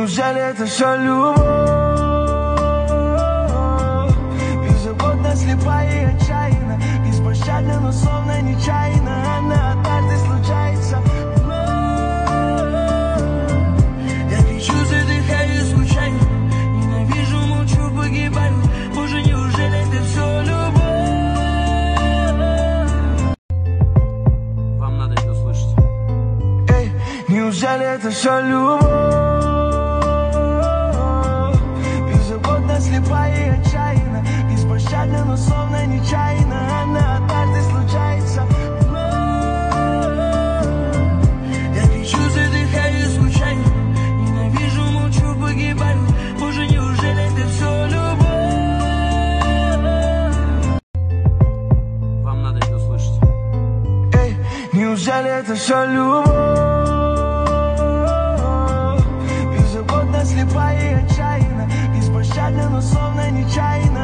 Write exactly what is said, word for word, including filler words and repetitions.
Неужели это все любовь? Беззаботно, слепая и отчаянна, беспощадна, но словно нечаянно. Она однажды случается вновь. Я кричу, задыхаюсь случайно, ненавижу, молчу, погибаю. Боже, неужели это все любовь? Вам надо это услышать. Эй, неужели это все любовь? Слепая и отчаянна, беспощадна, но словно нечаянно. Она однажды случается вновь. Я кричу, задыхаюсь случайно, ненавижу, молчу, погибаю. Боже, неужели это все любовь? Вам надо это услышать. Эй, неужели это все любовь? Беззаботно, слепая и отчаянна, беспощадна, но словно нечаянно.